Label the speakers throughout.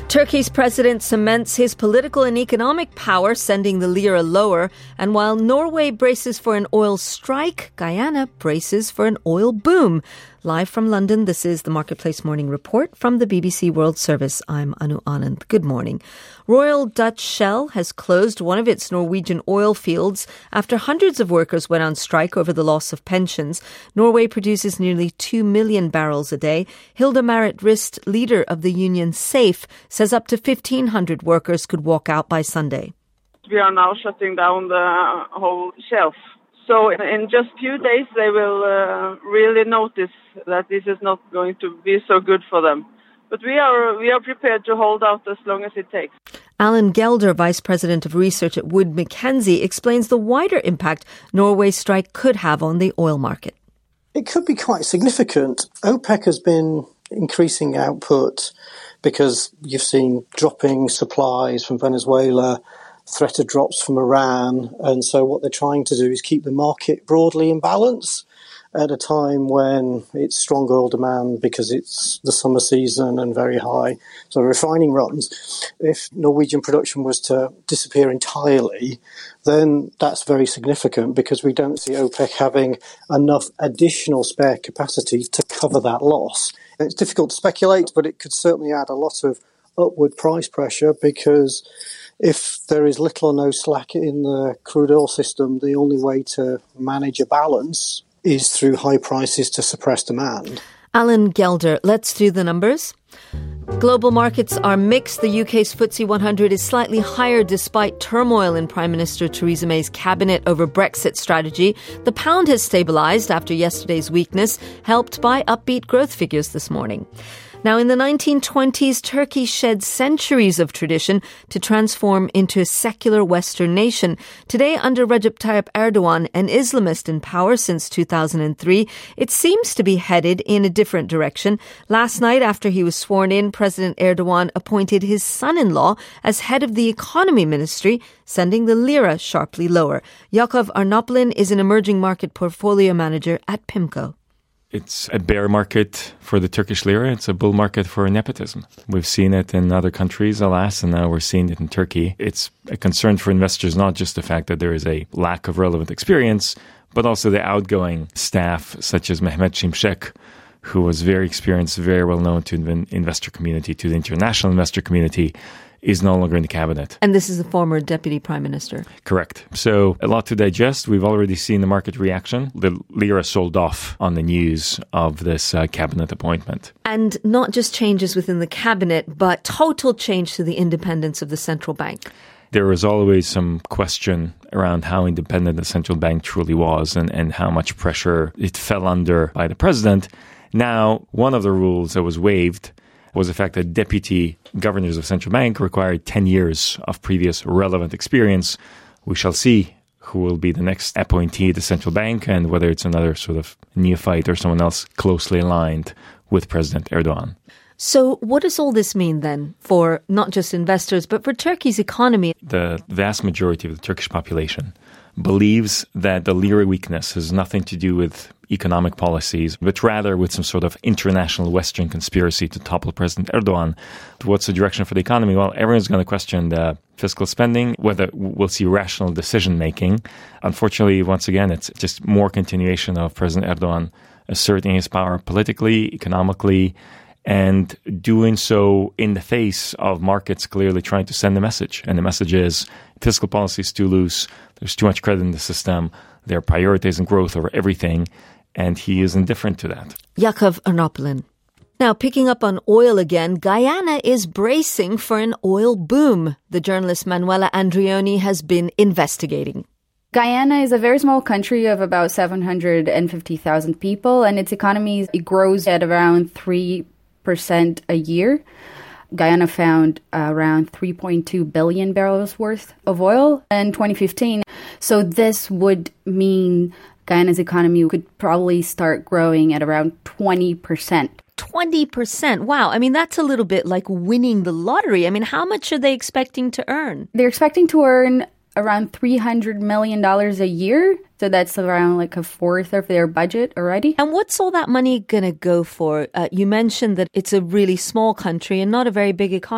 Speaker 1: Turkey's president cements his political and economic power, sending the lira lower. And while Norway braces for an oil strike, Guyana braces for an oil boom. Live from London, this is the Marketplace Morning Report from the BBC World Service. I'm Anu Anand. Good morning. Royal Dutch Shell has closed one of its Norwegian oil fields after hundreds of workers went on strike over the loss of pensions. Norway produces nearly 2 million barrels a day. Hilde Marit Rist, leader of the union SAFE, says up to 1,500 workers could walk out by Sunday.
Speaker 2: We are now shutting down the whole shelf. So in just a few days, they will really notice that this is not going to be so good for them. But we are prepared to hold out as long as it takes.
Speaker 1: Alan Gelder, Vice President of Research at Wood Mackenzie, explains the wider impact Norway's strike could have on the oil market.
Speaker 3: It could be quite significant. OPEC has been increasing output because you've seen dropping supplies from Venezuela, threat of drops from Iran, and so what they're trying to do is keep the market broadly in balance at a time when it's strong oil demand because it's the summer season and very high so refining runs. If Norwegian production was to disappear entirely, then that's very significant because we don't see OPEC having enough additional spare capacity to cover that loss. It's difficult to speculate, but it could certainly add a lot of upward price pressure because if there is little or no slack in the crude oil system, the only way to manage a balance is through high prices to suppress demand.
Speaker 1: Alan Gelder, let's do the numbers. Global markets are mixed. The UK's FTSE 100 is slightly higher despite turmoil in Prime Minister Theresa May's cabinet over Brexit strategy. The pound has stabilised after yesterday's weakness, helped by upbeat growth figures this morning. Now, in the 1920s, Turkey shed centuries of tradition to transform into a secular Western nation. Today, under Recep Tayyip Erdogan, an Islamist in power since 2003, it seems to be headed in a different direction. Last night, after he was sworn in, President Erdogan appointed his son-in-law as head of the economy ministry, sending the lira sharply lower. Yakov Arnoplin is an emerging market portfolio manager at PIMCO.
Speaker 4: It's a bear market for the Turkish lira. It's a bull market for nepotism. We've seen it in other countries, alas, and now we're seeing it in Turkey. It's a concern for investors, not just the fact that there is a lack of relevant experience, but also the outgoing staff, such as Mehmet Şimşek, who was very experienced, very well known to the investor community, to the international investor community, is no longer in the cabinet.
Speaker 1: And this is the former deputy prime minister.
Speaker 4: Correct. So a lot to digest. We've already seen the market reaction. The lira sold off on the news of this cabinet appointment.
Speaker 1: And not just changes within the cabinet, but total change to the independence of the central bank.
Speaker 4: There was always some question around how independent the central bank truly was and how much pressure it fell under by the president. Now, one of the rules that was waived was the fact that deputy governors of central bank required 10 years of previous relevant experience. We shall see who will be the next appointee at the central bank and whether it's another sort of neophyte or someone else closely aligned with President Erdogan.
Speaker 1: So what does all this mean then for not just investors, but for Turkey's economy?
Speaker 4: The vast majority of the Turkish population believes that the lira weakness has nothing to do with economic policies, but rather with some sort of international Western conspiracy to topple President Erdogan. What's the direction for the economy? Well, everyone's going to question the fiscal spending, whether we'll see rational decision-making. Unfortunately, once again, it's just more continuation of President Erdogan asserting his power politically, economically, and doing so in the face of markets clearly trying to send a message. And the message is fiscal policy is too loose, there's too much credit in the system, they're prioritizing growth over everything, and he is indifferent to that.
Speaker 1: Yakov Arnoplin. Now, picking up on oil again, Guyana is bracing for an oil boom. The journalist Manuela Andrioni has been investigating.
Speaker 5: Guyana is a very small country of about 750,000 people, and its economy it grows at around 3% a year. Guyana found around 3.2 billion barrels worth of oil in 2015. So this would mean Guyana's economy could probably start growing at around 20%.
Speaker 1: 20%. Wow. I mean, that's a little bit like winning the lottery. I mean, how much are they expecting to earn?
Speaker 5: They're expecting to earn around $300 million a year. So that's around like a fourth of their budget already.
Speaker 1: And what's all that money going to go for? You mentioned that it's a really small country and not a very big economy.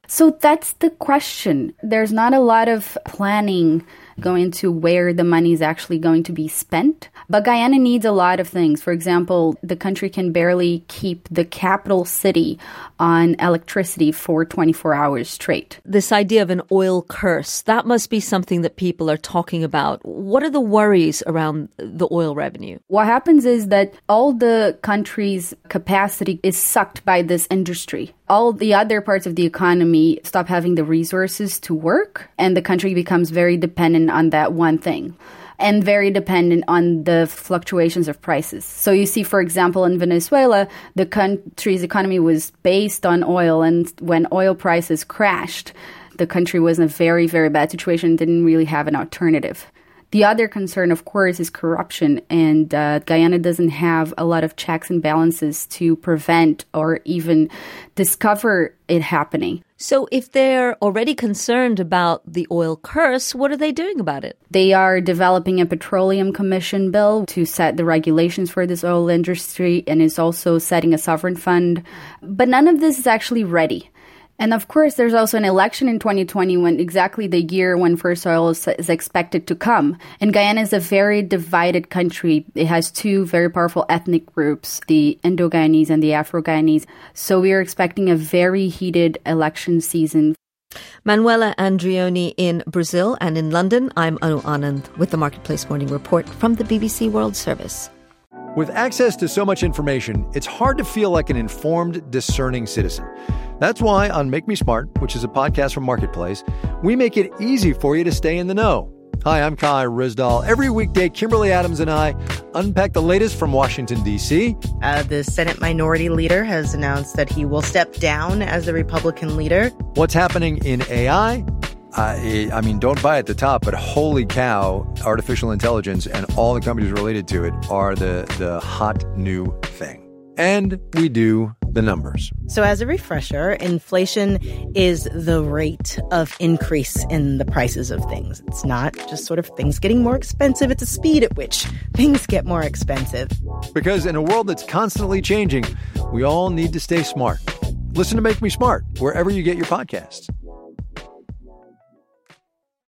Speaker 5: So that's the question. There's not a lot of planning going to where the money is actually going to be spent. But Guyana needs a lot of things. For example, the country can barely keep the capital city on electricity for 24 hours straight.
Speaker 1: This idea of an oil curse, that must be something that people are talking about. What are the worries around the oil revenue?
Speaker 5: What happens is that all the country's capacity is sucked by this industry. All the other parts of the economy stop having the resources to work, and the country becomes very dependent on that one thing, and very dependent on the fluctuations of prices. So you see, for example, in Venezuela, the country's economy was based on oil, and when oil prices crashed, the country was in a very, very bad situation, didn't really have an alternative. The other concern, of course, is corruption, and Guyana doesn't have a lot of checks and balances to prevent or even discover it happening.
Speaker 1: So if they're already concerned about the oil curse, what are they doing about it?
Speaker 5: They are developing a petroleum commission bill to set the regulations for this oil industry, and is also setting a sovereign fund. But none of this is actually ready. And of course, there's also an election in 2020, when exactly the year when first oil is expected to come. And Guyana is a very divided country. It has two very powerful ethnic groups, the Indo-Guyanese and the Afro-Guyanese. So we are expecting a very heated election season.
Speaker 1: Manuela Andrioni in Brazil, and in London, I'm Anu Anand with the Marketplace Morning Report from the BBC World Service.
Speaker 6: With access to so much information, it's hard to feel like an informed, discerning citizen. That's why on Make Me Smart, which is a podcast from Marketplace, we make it easy for you to stay in the know. Hi, I'm Kai Rizdal. Every weekday, Kimberly Adams and I unpack the latest from Washington, D.C.
Speaker 7: The Senate Minority Leader has announced that he will step down as the Republican leader.
Speaker 6: What's happening in AI? I mean, don't buy at the top, but holy cow, artificial intelligence and all the companies related to it are the hot new thing. And we do the numbers.
Speaker 7: So as a refresher, inflation is the rate of increase in the prices of things. It's not just sort of things getting more expensive. It's the speed at which things get more expensive.
Speaker 6: Because in a world that's constantly changing, we all need to stay smart. Listen to Make Me Smart wherever you get your podcasts.